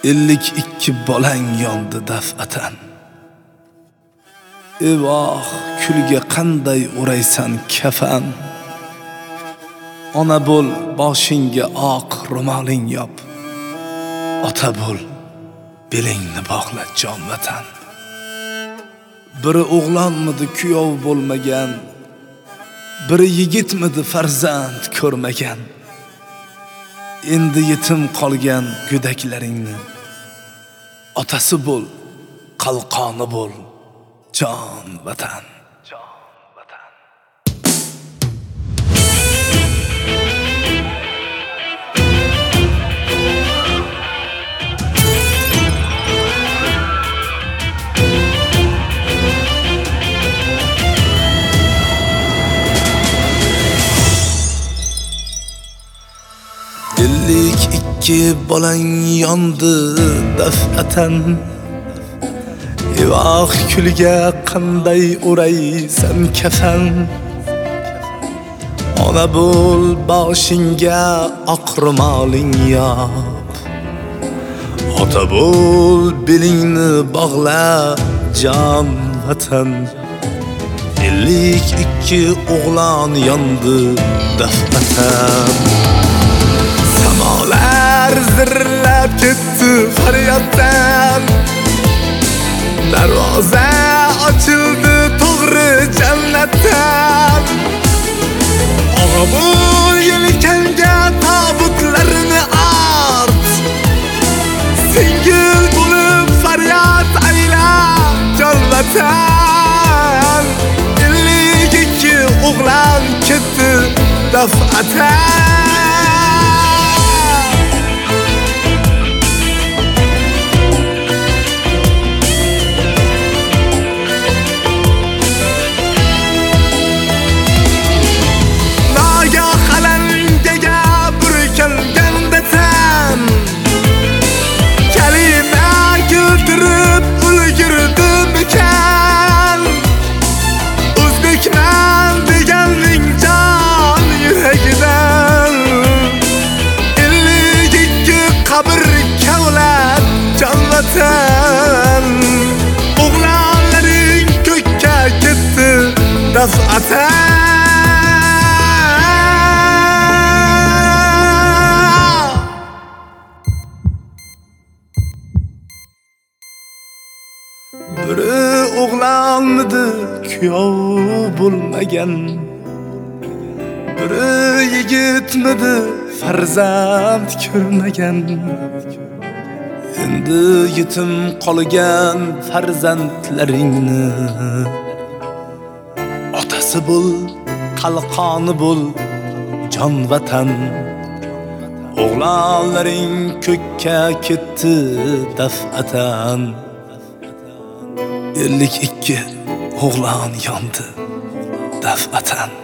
52 bolang yondi daf'atan. Evoh, kulga qanday o'raysan kafan. Ona bo'l, boshingga oq ro'moling yop. Ota bo'l, belingni bog'la jon vatan. Biri o'g'lonmidi kuyov bo'lmagan, biri yigitmidi farzand ko'rmagan. Endi yetim qolgan go'daklaringni otasi bo'l, qalqoni bo'l, jon vatan. Ellik ikki bolang yondi daf'atan. Evoh, kulga qanday o'raysan kafan. Ona bo'l, boshingga oq ro'moling yop. Ota bo'l, belingni bog'la jon vatan. 52 o'g'lon yondi daf'atan. Samolar zirlab ketdi faryoddan. Darvoza ochildi to'g'ri jannatdan. Og'a bo'l, yelkangga tobutlarini ort. Singil bo'lib faryod ayla jon vatan. 52 o'g'lon ketdi daf'atan. O'zbekman deganning jon yuragidan. 52 qabr kavlab jon vatan. O'g'lonlaring ko'kka ketdi daf'atan. Biri o'g'lonmidi kuyov bo'lmagan, biri yigitmidi farzand ko'rmagan. Endi yetim qolgan farzandlaringni otasi bo'l, qalqoni bo'l, jon vatan. O'g'lonlaring ko'kka ketdi daf'atan. 52 o'g'lon yondi daf'atan.